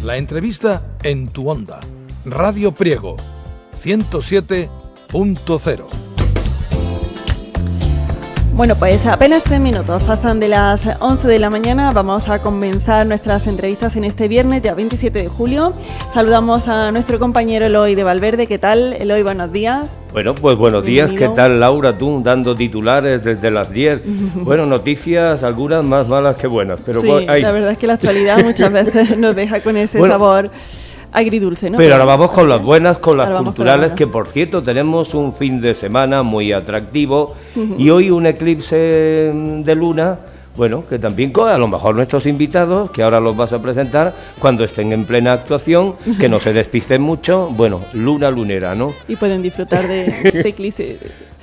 La entrevista en tu onda. Radio Priego 107.0. Bueno, pues apenas 3 minutos pasan de las 11 de la mañana. Vamos a comenzar nuestras entrevistas en este viernes, ya 27 de julio. Saludamos a nuestro compañero Eloy de Valverde. ¿Qué tal, Eloy? Buenos días. Bueno, pues buenos días. ¿Qué tal, Laura? Tú dando titulares desde las 10. Bueno, noticias, algunas más malas que buenas. Pero sí, la verdad es que la actualidad muchas veces nos deja con ese sabor agridulce, ¿no? Pero ahora vamos con las buenas, con las culturales, que por cierto tenemos un fin de semana muy atractivo y hoy un eclipse de luna, bueno, que también a lo mejor nuestros invitados, que ahora los vas a presentar, cuando estén en plena actuación, que no se despisten mucho, bueno, luna lunera, ¿no? Y pueden disfrutar de eclipse.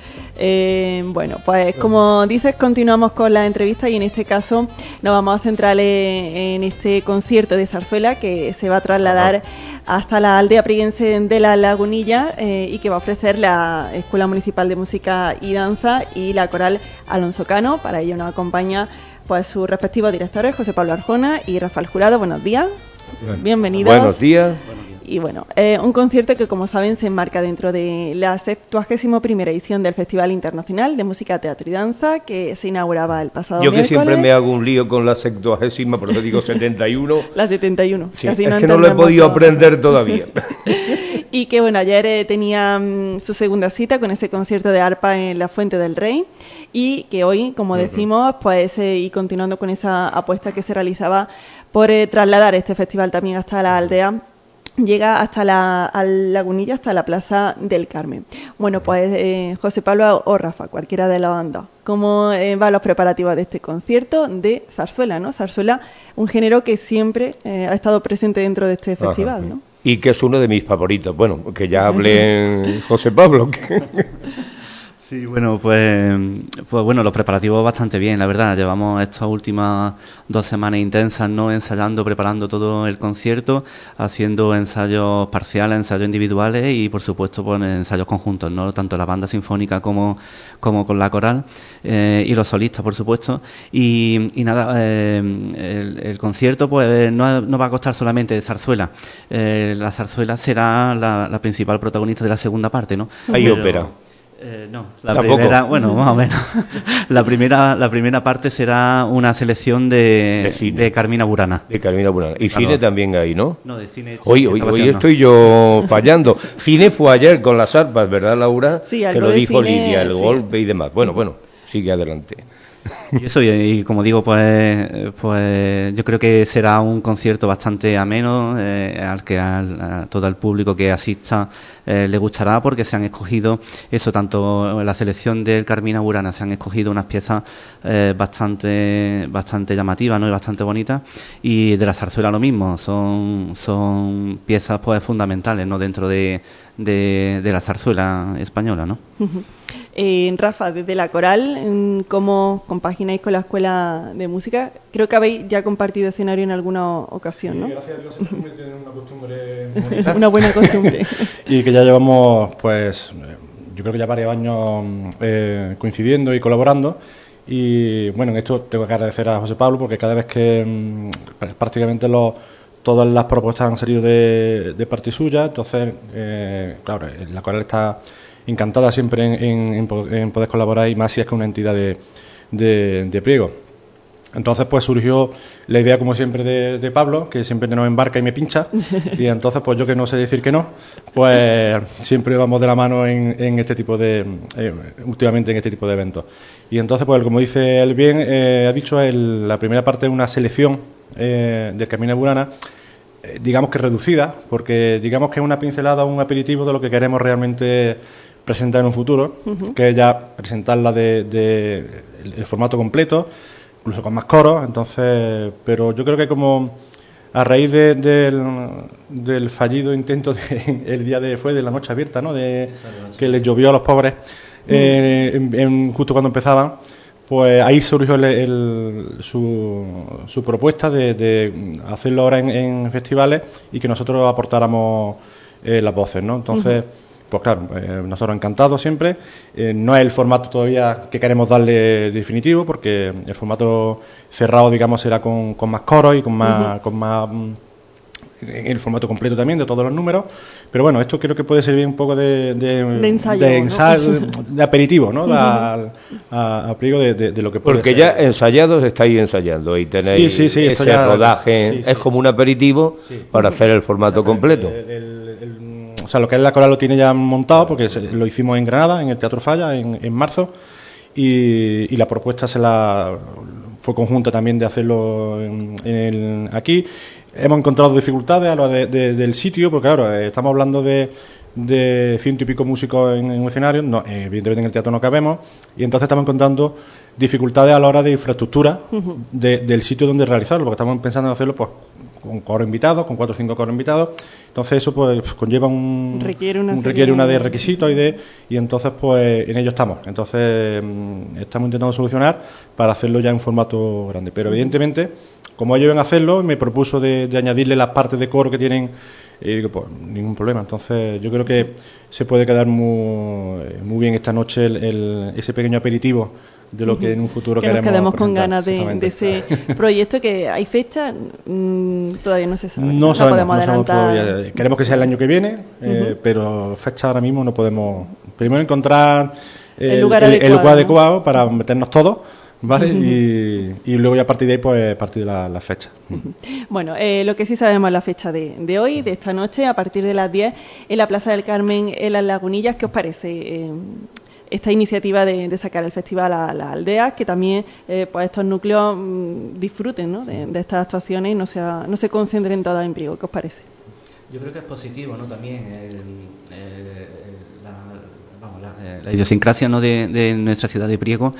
Bueno, pues como dices, continuamos con la entrevista y en este caso nos vamos a centrar en este concierto de zarzuela que se va a trasladar hasta la aldea prieguense de La Lagunilla y que va a ofrecer la Escuela Municipal de Música y Danza y la Coral Alonso Cano. Para ello nos acompaña pues sus respectivos directores, José Pablo Arjona y Rafael Jurado. Buenos días. Bienvenidos. Buenos días. Y bueno, un concierto que, como saben, se enmarca dentro de la 71ª edición del Festival Internacional de Música, Teatro y Danza, que se inauguraba el pasado miércoles. Yo que siempre me hago un lío con la 70ª, por eso digo 71. La 71. Sí, es que no lo he podido aprender todavía. Y que, bueno, ayer tenía su segunda cita con ese concierto de arpa en la Fuente del Rey y que hoy, como decimos, pues y continuando con esa apuesta que se realizaba por trasladar este festival también hasta la aldea, llega hasta la Lagunilla, hasta la Plaza del Carmen. Bueno, pues José Pablo o Rafa, cualquiera de los dos, ¿cómo van los preparativos de este concierto de zarzuela, ¿no? Zarzuela, un género que siempre ha estado presente dentro de este festival, ¿no? Y que es uno de mis favoritos. Bueno, que ya hable José Pablo. Sí, bueno, pues bueno, los preparativos bastante bien, la verdad. Llevamos estas últimas 2 semanas intensas, ¿no? Ensayando, preparando todo el concierto, haciendo ensayos parciales, ensayos individuales y, por supuesto, pues ensayos conjuntos, ¿no? Tanto la banda sinfónica como con la coral y los solistas, por supuesto. Y nada, el concierto pues no va a costar solamente de zarzuela. La zarzuela será la principal protagonista de la segunda parte, ¿no? Hay ópera. No, la primera, bueno, más o menos. La primera parte será una selección de Carmina Burana. De Carmina Burana. Y cine también hay, ¿no? No, de cine. Hoy estoy yo fallando. Cine fue ayer con las arpas, ¿verdad, Laura? Sí, que lo dijo Lidia, el golpe y demás. Bueno, sigue adelante. Y eso, y como digo, pues yo creo que será un concierto bastante ameno, al que a todo el público que asista le gustará, porque se han escogido eso, tanto en la selección del Carmina Burana se han escogido unas piezas bastante llamativas, ¿no? Y bastante bonitas, y de la zarzuela lo mismo, son piezas pues fundamentales, ¿no? Dentro de la zarzuela española, ¿no? Rafa, desde la coral, ¿cómo compagináis con la Escuela de Música? Creo que habéis ya compartido escenario en alguna ocasión, ¿no? Sí, gracias a Dios se convierte en una costumbre bonita. Una buena costumbre. Y que ya llevamos, pues, yo creo que ya varios años coincidiendo y colaborando. Y bueno, en esto tengo que agradecer a José Pablo, porque cada vez que prácticamente todas las propuestas han salido de parte suya, entonces, claro, la coral está encantada siempre en poder colaborar, y más si es que una entidad de Priego. Entonces pues surgió la idea, como siempre, de Pablo, que siempre nos embarca y me pincha, y entonces pues yo, que no sé decir que no, pues siempre vamos de la mano en este tipo últimamente en este tipo de eventos. Y entonces pues, como dice él bien, ha dicho, la primera parte es una selección del Carmina Burana, digamos que reducida, porque digamos que es una pincelada, un aperitivo de lo que queremos realmente presentar en un futuro, que es ya presentarla el formato completo, incluso con más coros. Entonces, pero yo creo que como a raíz del fallido intento el día de la noche abierta, ¿no? Que les llovió a los pobres justo cuando empezaban, pues ahí surgió su propuesta de hacerlo ahora en festivales y que nosotros aportáramos las voces, ¿no? Entonces, pues claro, nosotros encantados siempre. No es el formato todavía que queremos darle definitivo, porque el formato cerrado, digamos, será con más coros y con más en el formato completo también de todos los números, pero bueno, esto creo que puede servir un poco de ensayo, ¿no? de aperitivo, ¿no? a pliego de lo que puede porque ser. Ya ensayados estáis ensayando y tenéis ese rodaje, es como un aperitivo para hacer el formato completo. O sea, lo que es la coral lo tiene ya montado porque lo hicimos en Granada, en el Teatro Falla, en marzo, y la propuesta fue conjunta también de hacerlo aquí. Hemos encontrado dificultades a lo del sitio, porque claro, estamos hablando de 100 y pico músicos en un escenario, no, evidentemente en el teatro no cabemos, y entonces estamos encontrando dificultades a la hora de infraestructura del sitio donde realizarlo, porque estamos pensando en hacerlo pues con coros invitados, con 4 o 5 coros invitados. Entonces eso pues conlleva requiere una de requisitos y entonces pues en ello estamos. Entonces estamos intentando solucionar para hacerlo ya en formato grande. Pero evidentemente, como ellos iban a hacerlo, me propuso de añadirle las partes de coro que tienen, y digo, pues ningún problema. Entonces yo creo que se puede quedar muy bien esta noche ese pequeño aperitivo de lo que en un futuro que queremos nos quedemos con presentar, ganas de ese proyecto. Que hay fecha, todavía no se sabe. No podemos adelantar. Todavía. Queremos que sea el año que viene, pero fecha ahora mismo no podemos. Primero encontrar el lugar adecuado para meternos todos, ¿vale? Y luego ya a partir de ahí, pues a partir de la fecha. Bueno, lo que sí sabemos es la fecha de hoy, de esta noche, a partir de las 10, en la Plaza del Carmen, en Las Lagunillas. ¿Qué os parece esta iniciativa de sacar el festival a las aldeas, que también pues estos núcleos disfruten, ¿no? de estas actuaciones y no se concentren todas en Priego? ¿Qué os parece? Yo creo que es positivo, ¿no? También la idiosincrasia, ¿no? de nuestra ciudad de Priego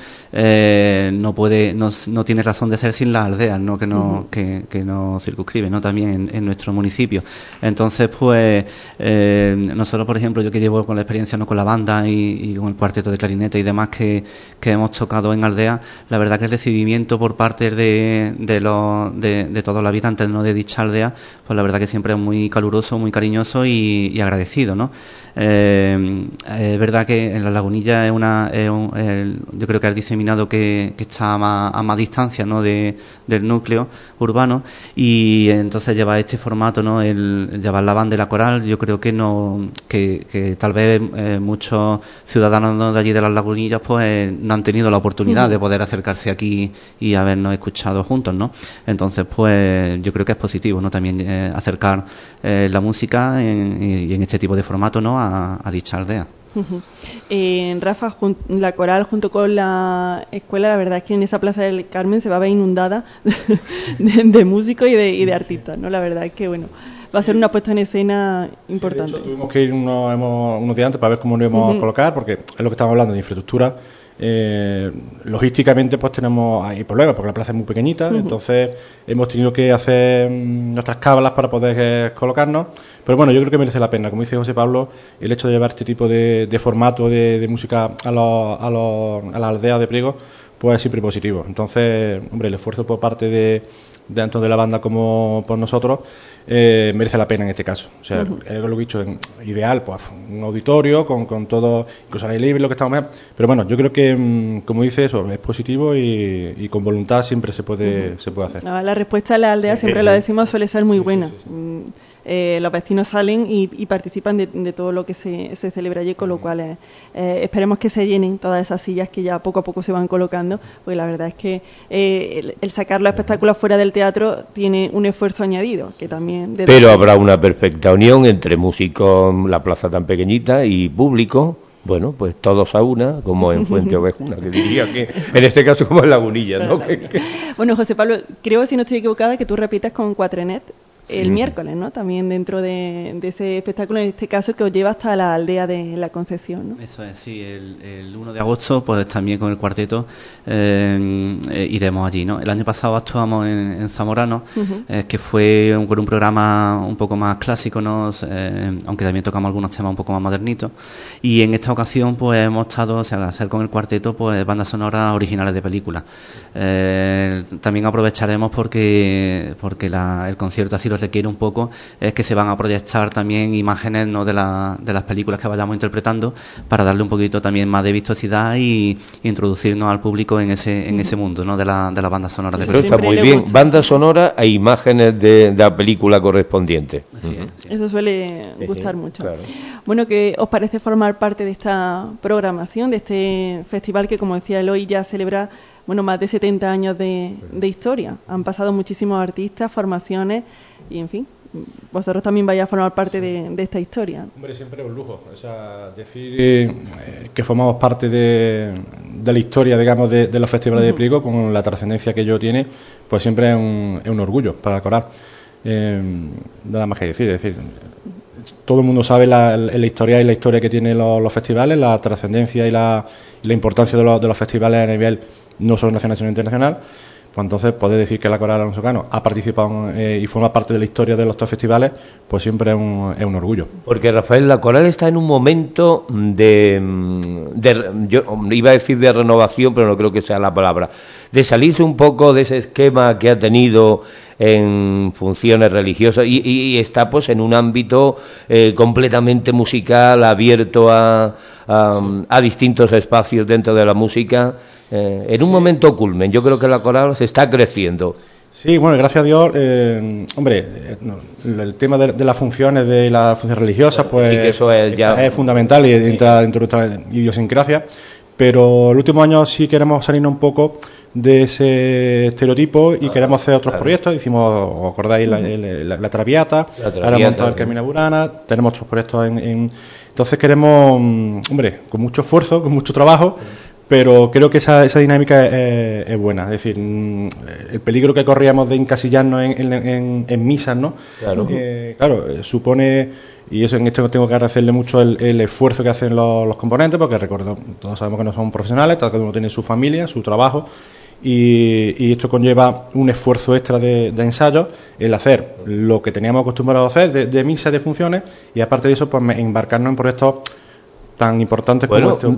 no tiene razón de ser sin las aldeas, ¿no? que nos circunscribe, ¿no? También en nuestro municipio. Entonces pues nosotros, por ejemplo, yo que llevo con la experiencia, ¿no? con la banda y con el cuarteto de clarinete y demás que hemos tocado en aldeas, la verdad que el recibimiento por parte de todos los habitantes, ¿no? de dicha aldea, pues la verdad que siempre es muy caluroso, muy cariñoso y agradecido, ¿no? Es verdad que en Las Lagunillas yo creo que es diseminado que está a más distancia, ¿no? del núcleo urbano, y entonces llevar este formato, ¿no? el llevar la banda y la coral, yo creo que tal vez muchos ciudadanos, ¿no? de allí de Las Lagunillas pues no han tenido la oportunidad de poder acercarse aquí y habernos escuchado juntos, ¿no? Entonces pues yo creo que es positivo, ¿no? También acercar la música y en este tipo de formato, ¿no? a dicha aldea. Rafa, la coral junto con la escuela, la verdad es que en esa Plaza del Carmen se va a ver inundada de músicos y de artistas, ¿no? La verdad es que bueno, va a ser una puesta en escena importante. De hecho, tuvimos que ir unos días antes para ver cómo nos íbamos a colocar, porque es lo que estamos hablando de infraestructura. Logísticamente pues hay problemas porque la plaza es muy pequeñita, entonces hemos tenido que hacer nuestras cábalas para poder colocarnos, pero bueno, yo creo que merece la pena, como dice José Pablo, el hecho de llevar este tipo de formato de música a la aldea de Priego pues es siempre positivo. Entonces, hombre, el esfuerzo por parte de tanto de la banda como por nosotros merece la pena en este caso. O sea, es lo que he dicho, ideal, pues un auditorio con todo, incluso al aire libre, lo que estamos. Pero bueno, yo creo que, como dice eso, es positivo y con voluntad siempre se puede hacer. La respuesta a la aldea, siempre lo decimos, suele ser muy buena. Sí. Los vecinos salen y participan de todo lo que se celebra allí, con lo cual esperemos que se llenen todas esas sillas que ya poco a poco se van colocando, porque la verdad es que el sacar los espectáculos fuera del teatro tiene un esfuerzo añadido, que también... Pero habrá una perfecta unión entre músicos, la plaza tan pequeñita, y público. Bueno, pues todos a una, como en Fuente Ovejuna, que diría que en este caso como en Lagunillas, ¿no? Bueno, José Pablo, creo, si no estoy equivocada, que tú repites con Cuatrenet el miércoles, ¿no? También dentro de ese espectáculo, en este caso, que os lleva hasta la aldea de la Concepción, ¿no? Eso es, sí. El 1 de agosto, pues también con el cuarteto iremos allí, ¿no? El año pasado actuamos en Zamorano, que fue con un programa un poco más clásico, ¿no? Aunque también tocamos algunos temas un poco más modernitos. Y en esta ocasión, pues hemos estado, o sea, al hacer con el cuarteto, pues bandas sonoras originales de películas. también aprovecharemos porque el concierto así lo requiere un poco, es que se van a proyectar también imágenes, ¿no?, de las películas que vayamos interpretando, para darle un poquito también más de vistosidad y introducirnos al público en ese mundo, ¿no?, de la banda sonora de película. Está muy bien, banda sonora e imágenes de la película correspondiente. Así es. Eso suele gustar mucho. Claro. Bueno, ¿qué os parece formar parte de esta programación, de este festival que, como decía Eloy, ya celebra más de 70 años de historia? Han pasado muchísimos artistas, formaciones y, en fin, vosotros también vais a formar parte de esta historia. Hombre, siempre es un lujo. O sea, decir que formamos parte de la historia, digamos, de los festivales de Priego, con la trascendencia que ello tiene, pues siempre es un orgullo para la coral. Nada más que decir, es decir, todo el mundo sabe la historia y la historia que tienen los festivales, la trascendencia y la importancia de los festivales a nivel no solo nacional sino internacional. Pues entonces poder decir que la Coral Alonso Cano ha participado y forma parte de la historia de los dos festivales, pues siempre es un orgullo. Porque, Rafael, la Coral está en un momento yo iba a decir de renovación, pero no creo que sea la palabra, de salirse un poco de ese esquema que ha tenido en funciones religiosas y está pues en un ámbito completamente musical, abierto a distintos espacios dentro de la música, en un momento culmen. Yo creo que la coral se está creciendo. Sí, bueno, gracias a Dios, el tema de las funciones, de las funciones religiosas, pues sí, que eso es fundamental y entra dentro de nuestra idiosincrasia, pero el último año sí queremos salirnos un poco de ese estereotipo y queremos hacer otros proyectos. Hicimos, ¿os acordáis? La Traviata, ahora montado el Camino Burana, tenemos otros proyectos entonces queremos, con mucho esfuerzo, con mucho trabajo, pero creo que esa dinámica es buena. Es decir, el peligro que corríamos de encasillarnos en misas, ¿no? Claro. Claro, supone, y eso en esto tengo que agradecerle mucho el esfuerzo que hacen los componentes, porque todos sabemos que no son profesionales, cada uno tiene su familia, su trabajo, y esto conlleva un esfuerzo extra de ensayo, el hacer lo que teníamos acostumbrado a hacer de misas, de funciones, y aparte de eso, pues embarcarnos en proyectos tan importantes como este.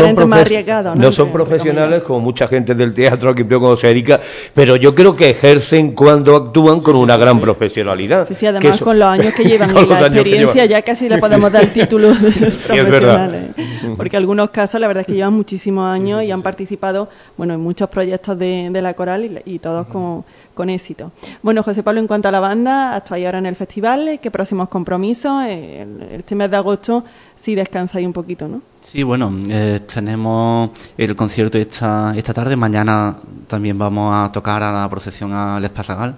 No son profesionales como mucha gente del teatro aquí cuando se dedica, pero yo creo que ejercen cuando actúan con una gran profesionalidad. Sí, además con los años que llevan y la experiencia ya casi le podemos dar el título de profesionales. Porque algunos casos la verdad es que llevan muchísimos años y han participado en muchos proyectos de la coral y todos con éxito. Bueno, José Pablo, en cuanto a la banda, actuáis ahora en el festival, ¿qué próximos compromisos? Este mes de agosto sí descansáis un poquito, ¿no? Sí, bueno, tenemos el concierto esta tarde. Mañana también vamos a tocar a la procesión al Esparragal,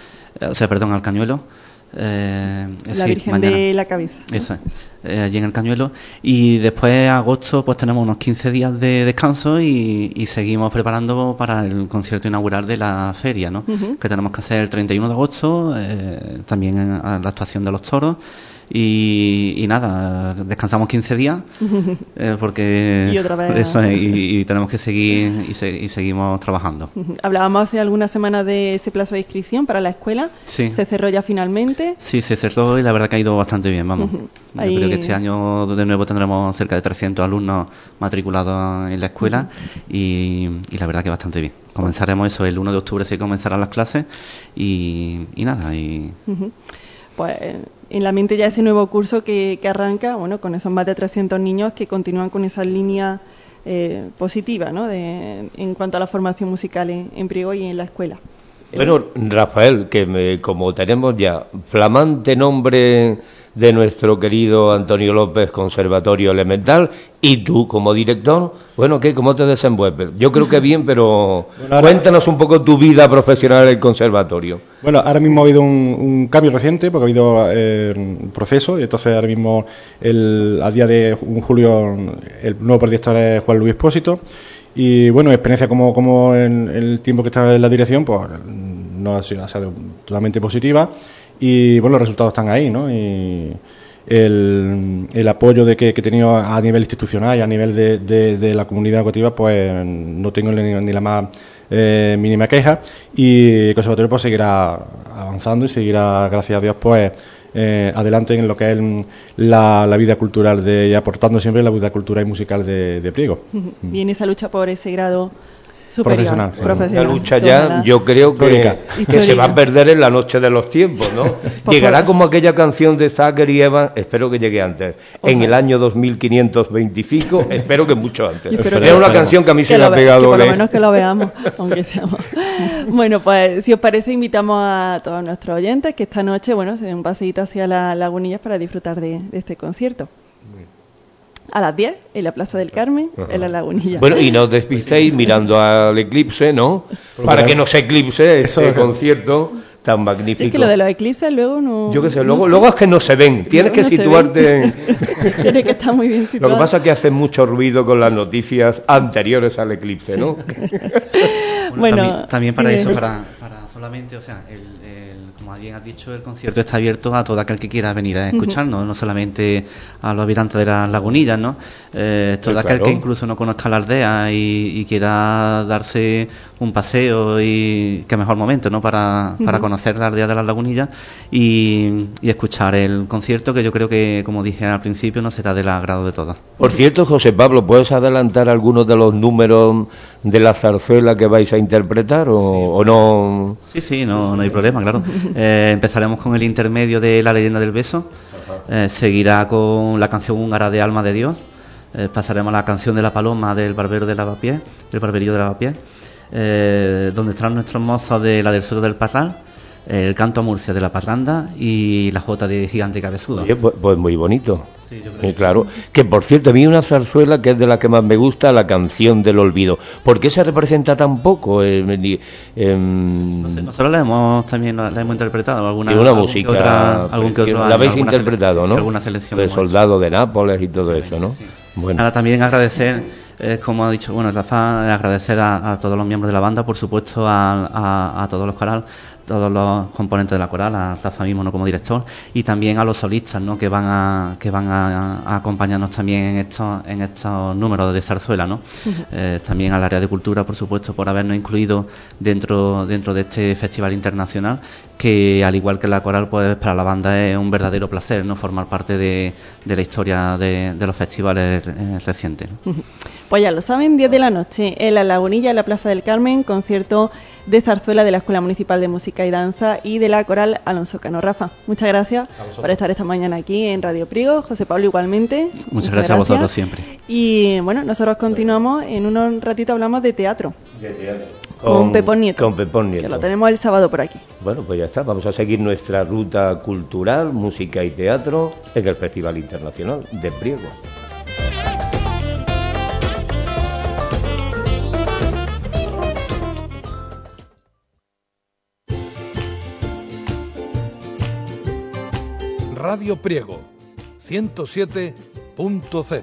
al Cañuelo. La Virgen mañana, de la Cabeza, ¿no? Eso, allí en el Cañuelo. Y después, agosto, pues tenemos unos 15 días de descanso y seguimos preparando para el concierto inaugural de la feria, ¿no? Que tenemos que hacer el 31 de agosto, también la actuación de los toros. Y nada, descansamos 15 días porque y otra vez eso es, y tenemos que seguir y seguimos trabajando. Hablábamos hace algunas semanas de ese plazo de inscripción para la escuela. Sí. ¿Se cerró ya finalmente? Sí, se cerró y la verdad que ha ido bastante bien, vamos. Yo creo que este año de nuevo tendremos cerca de 300 alumnos matriculados en la escuela y la verdad que bastante bien. Comenzaremos eso, el 1 de octubre se comenzarán las clases y nada. Pues en la mente ya ese nuevo curso que arranca, con esos más de 300 niños que continúan con esa línea positiva, ¿no? En cuanto a la formación musical en Priego y en la escuela. Bueno, Rafael, como tenemos ya flamante nombre de nuestro querido Antonio López, Conservatorio Elemental, y tú como director, ¿cómo te desenvuelves? Yo creo que bien, pero cuéntanos un poco tu vida profesional en el conservatorio. Bueno, ahora mismo ha habido un cambio reciente, porque ha habido un proceso, y entonces ahora mismo, a día de julio, el nuevo proyector es Juan Luis Pósito, y experiencia como en el tiempo que estaba en la dirección, pues no ha sido totalmente positiva, y los resultados están ahí, ¿no? Y el apoyo que he tenido a nivel institucional y a nivel de la comunidad educativa, pues no tengo ni la más mínima queja, y el conservatorio pues seguirá avanzando y seguirá, gracias a Dios, pues adelante en lo que es la vida cultural y aportando siempre la vida cultural y musical de Priego. Y en esa lucha por ese grado profesional. Sí. La lucha ya, yo creo que se va a perder en la noche de los tiempos, ¿no? Llegará como aquella canción de Zachary y Evans, espero que llegue antes, en el año 2525, espero que mucho antes. Es una canción que a mí se me ha pegado. Por lo menos que lo veamos, aunque seamos. Bueno, pues si os parece, invitamos a todos nuestros oyentes que esta noche, bueno, se den un paseíto hacia las Lagunillas para disfrutar de este concierto. A las 10, en la Plaza del Carmen, en la Lagunilla. Bueno, y no os despistéis mirando al eclipse, ¿no? Para que no se eclipse ese concierto tan magnífico. Es que lo de los eclipses luego no... Yo qué sé, luego es que no se ven. Tienes que situarte en... Tienes que estar muy bien situado. Lo que pasa es que hace mucho ruido con las noticias anteriores al eclipse, ¿no? Bueno, también para eso, para solamente, o sea, como bien has dicho, el concierto está abierto a todo aquel que quiera venir a escucharnos, no solamente a los habitantes de las Lagunillas, ¿no? Todo aquel que incluso no conozca la aldea y quiera darse un paseo, y qué mejor momento, ¿no? Para conocer la aldea de las Lagunillas y escuchar el concierto, que yo creo que, como dije al principio, no será del agrado de todos. Por cierto, José Pablo, ¿puedes adelantar algunos de los números de la zarzuela que vais a interpretar o no? Sí, no hay problema, claro. Empezaremos con el intermedio de La leyenda del beso, seguirá con la canción húngara de Alma de Dios, pasaremos a la canción de la paloma del barberío de Lavapiés, donde estarán nuestros mozos de La del Suelo del Parral, el canto a Murcia de la Parranda y la jota de Gigante Cabezudo. Oye, pues muy bonito. Sí, yo creo que claro. Sí. Que por cierto, a mí una zarzuela que es de la que más me gusta, La canción del olvido. ¿Por qué se representa tan poco? No sé, nosotros la hemos interpretado. Alguna música. La habéis interpretado, ¿no? Alguna selección. De Soldado de Nápoles y todo eso, ¿no? Sí. Bueno. Ahora también agradecer, como ha dicho, Rafa, agradecer a todos los miembros de la banda, por supuesto, a todos los corales, todos los componentes de la coral, a Rafa mismo, ¿no?, como director, y también a los solistas, ¿no?, que van a acompañarnos también en estos números de zarzuela, ¿no? También al área de cultura, por supuesto, por habernos incluido dentro de este festival internacional, que al igual que la coral, pues para la banda es un verdadero placer, ¿no?, formar parte de la historia de los festivales recientes, ¿no? Pues ya lo saben, 10 de la noche en La Lagunilla, en la Plaza del Carmen, concierto de zarzuela de la Escuela Municipal de Música y Danza y de la coral Alonso Cano. Rafa, muchas gracias por estar esta mañana aquí en Radio Priego. José Pablo, igualmente. Muchas gracias a vosotros siempre. Y bueno, nosotros continuamos, en un ratito hablamos de teatro. Con Pepón Nieto. Con Pepón Nieto. Que lo tenemos el sábado por aquí. Bueno, pues ya está. Vamos a seguir nuestra ruta cultural, música y teatro en el Festival Internacional de Priego. Radio Priego 107.0.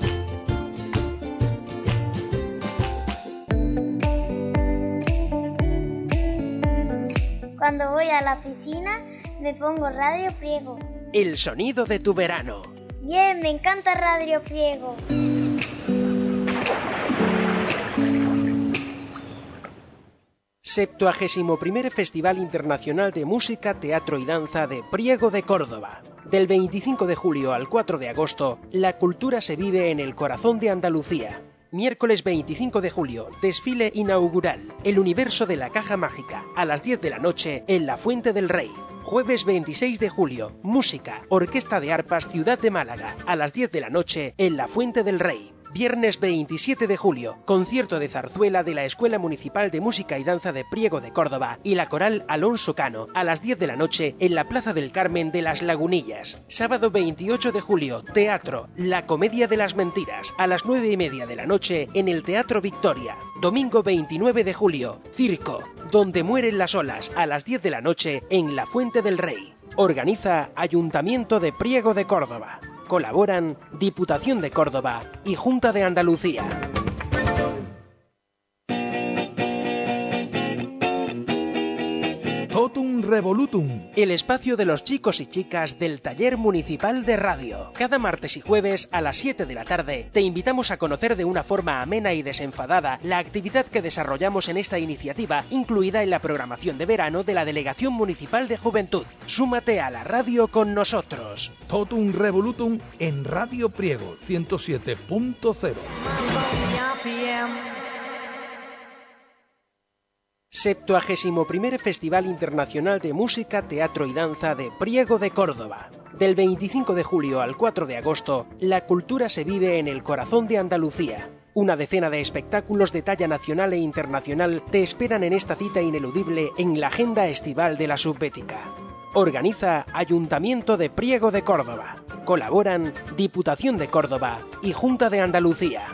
Cuando voy a la piscina me pongo Radio Priego. El sonido de tu verano. Bien, me encanta Radio Priego. º Festival Internacional de Música, Teatro y Danza de Priego de Córdoba. Del 25 de julio al 4 de agosto, la cultura se vive en el corazón de Andalucía. Miércoles 25 de julio, desfile inaugural, El universo de la caja mágica, a las 10 de la noche en la Fuente del Rey. Jueves 26 de julio, música, Orquesta de Arpas Ciudad de Málaga, a las 10 de la noche en la Fuente del Rey. Viernes 27 de julio, concierto de zarzuela de la Escuela Municipal de Música y Danza de Priego de Córdoba y la coral Alonso Cano, a las 10 de la noche en la Plaza del Carmen de las Lagunillas. Sábado 28 de julio, teatro, La Comedia de las Mentiras, a las 9:30 de la noche en el Teatro Victoria. Domingo 29 de julio, circo, Donde mueren las olas, a las 10 de la noche en la Fuente del Rey. Organiza Ayuntamiento de Priego de Córdoba. Colaboran Diputación de Córdoba y Junta de Andalucía. Totum Revolutum. El espacio de los chicos y chicas del Taller Municipal de Radio. Cada martes y jueves a las 7 de la tarde te invitamos a conocer de una forma amena y desenfadada la actividad que desarrollamos en esta iniciativa, incluida en la programación de verano de la Delegación Municipal de Juventud. Súmate a la radio con nosotros. Totum Revolutum en Radio Priego 107.0. 71º Festival Internacional de Música, Teatro y Danza de Priego de Córdoba. Del 25 de julio al 4 de agosto, la cultura se vive en el corazón de Andalucía. Una decena de espectáculos de talla nacional e internacional te esperan en esta cita ineludible en la agenda estival de la Subbética. Organiza Ayuntamiento de Priego de Córdoba. Colaboran Diputación de Córdoba y Junta de Andalucía.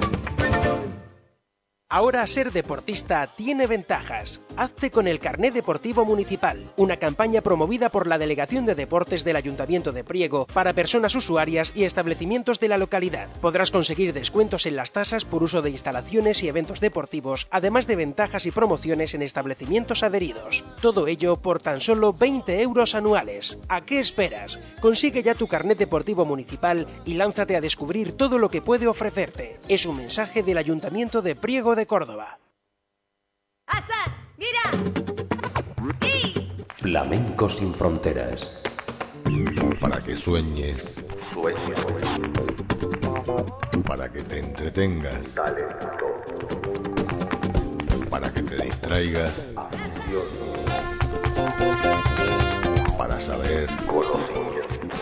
Ahora ser deportista tiene ventajas. Hazte con el Carné Deportivo Municipal, una campaña promovida por la Delegación de Deportes del Ayuntamiento de Priego para personas usuarias y establecimientos de la localidad. Podrás conseguir descuentos en las tasas por uso de instalaciones y eventos deportivos, además de ventajas y promociones en establecimientos adheridos. Todo ello por tan solo 20 euros anuales. ¿A qué esperas? Consigue ya tu Carnet Deportivo Municipal y lánzate a descubrir todo lo que puede ofrecerte. Es un mensaje del Ayuntamiento de Priego de Córdoba. Flamenco sin fronteras. Para que sueñes. Para que te entretengas. Para que te distraigas. Para saber. Conocimiento.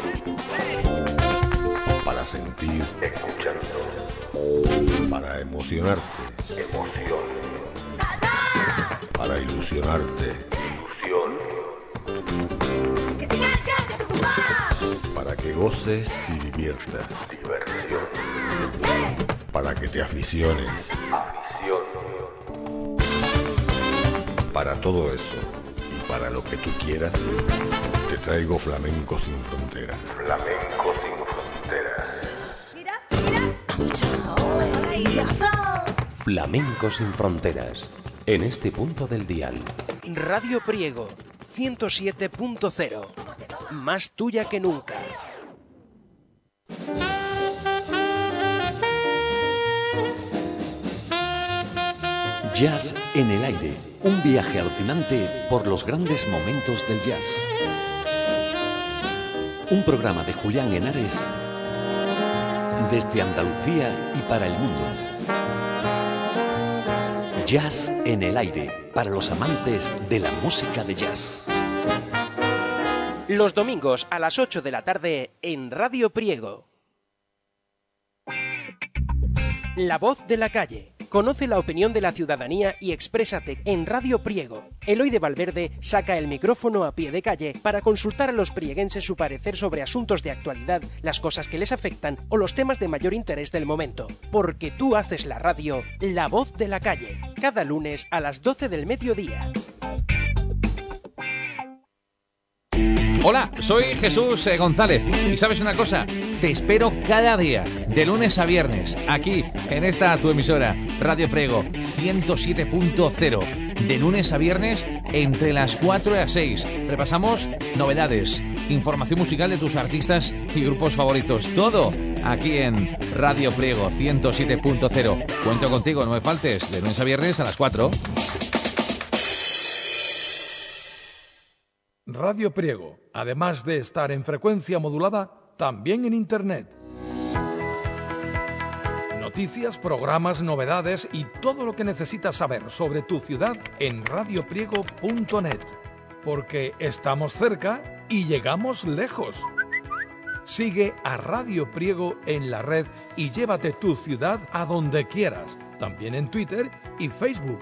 Para sentir. Escuchando. Para emocionarte. Emoción. Para ilusionarte. Ilusión. Para que goces y diviertas. Diversión. Para que te aficiones. Afición. Para todo eso y para lo que tú quieras, te traigo Flamenco sin fronteras. Flamenco sin fronteras. Flamenco sin fronteras. En este punto del dial. Radio Priego 107.0. Más tuya que nunca. Jazz en el aire. Un viaje alucinante por los grandes momentos del jazz. Un programa de Julián Henares desde Andalucía y para el mundo. Jazz en el aire, para los amantes de la música de jazz. Los domingos a las 8 de la tarde en Radio Priego. La voz de la calle. Conoce la opinión de la ciudadanía y exprésate en Radio Priego. Eloy de Valverde saca el micrófono a pie de calle para consultar a los prieguenses su parecer sobre asuntos de actualidad, las cosas que les afectan o los temas de mayor interés del momento. Porque tú haces la radio, La Voz de la Calle. Cada lunes a las 12 del mediodía. Hola, soy Jesús González y ¿sabes una cosa? Te espero cada día, de lunes a viernes, aquí, en esta tu emisora, Radio Priego 107.0, de lunes a viernes entre las 4 y las 6. Repasamos novedades, información musical de tus artistas y grupos favoritos, todo aquí en Radio Priego 107.0. Cuento contigo, no me faltes, de lunes a viernes a las 4. Radio Priego, además de estar en frecuencia modulada, también en Internet. Noticias, programas, novedades y todo lo que necesitas saber sobre tu ciudad en radiopriego.net. Porque estamos cerca y llegamos lejos. Sigue a Radio Priego en la red y llévate tu ciudad a donde quieras, también en Twitter y Facebook.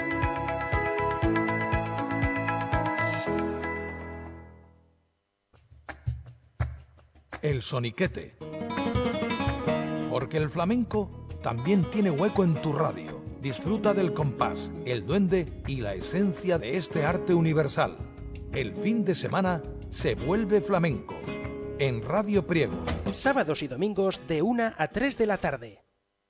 El soniquete. Porque el flamenco también tiene hueco en tu radio. Disfruta del compás, el duende y la esencia de este arte universal. El fin de semana se vuelve flamenco. En Radio Priego. Sábados y domingos de 1 a 3 de la tarde.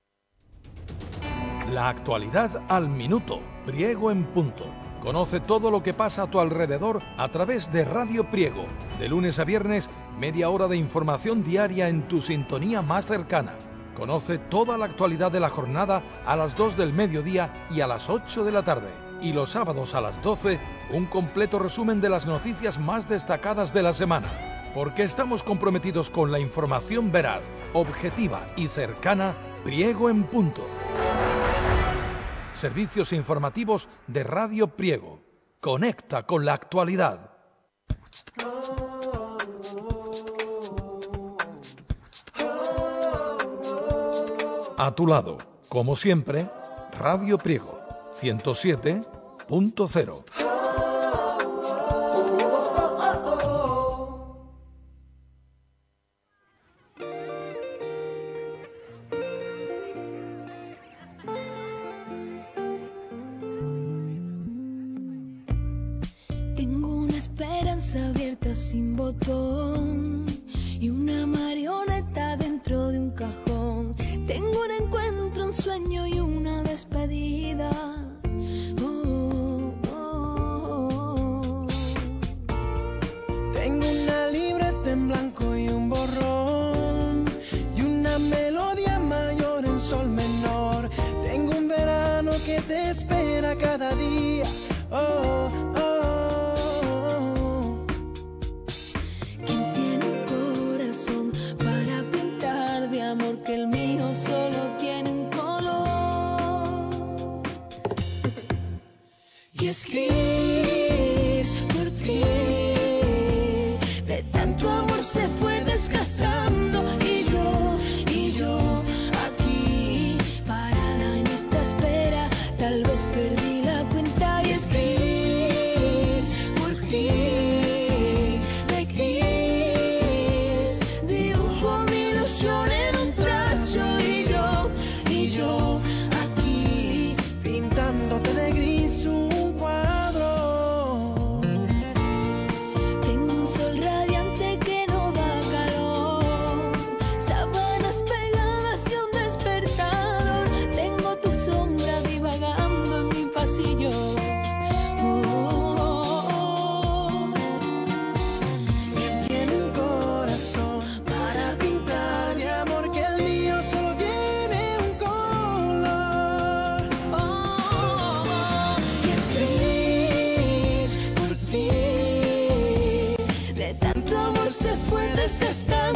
La actualidad al minuto. Priego en punto. Conoce todo lo que pasa a tu alrededor a través de Radio Priego. De lunes a viernes, media hora de información diaria en tu sintonía más cercana. Conoce toda la actualidad de la jornada a las 2 del mediodía y a las 8 de la tarde. Y los sábados a las 12, un completo resumen de las noticias más destacadas de la semana. Porque estamos comprometidos con la información veraz, objetiva y cercana. Priego en punto. servicios informativos de Radio Priego. Conecta con la actualidad. A tu lado, como siempre, Radio Priego 107.0. Tengo una esperanza abierta sin botón y una marioneta dentro de un cajón. Tengo un encuentro, un sueño y una despedida. Tengo una libreta en blanco y un borrón y una melodía mayor en sol menor. Tengo un verano que te espera cada día. ¿Quién tiene un corazón para pintar de amor que el mío solo tiene un color? Y es gris por ti. De tanto amor se fue desgastando y yo aquí parada en esta espera. Tal vez perdí la cuenta y es gris por ti. De gris dibujo mi ilusión en un trazo y yo aquí pintándote de gris un cuadro. Tengo un sol radiante que no da calor, sábanas pegadas y un despertador. Tengo tu sombra divagando en mi pasillo. ¿Quién tiene un corazón para pintar de amor que el mío solo tiene un color? Y es gris por ti. De tanto amor se fue desgastando.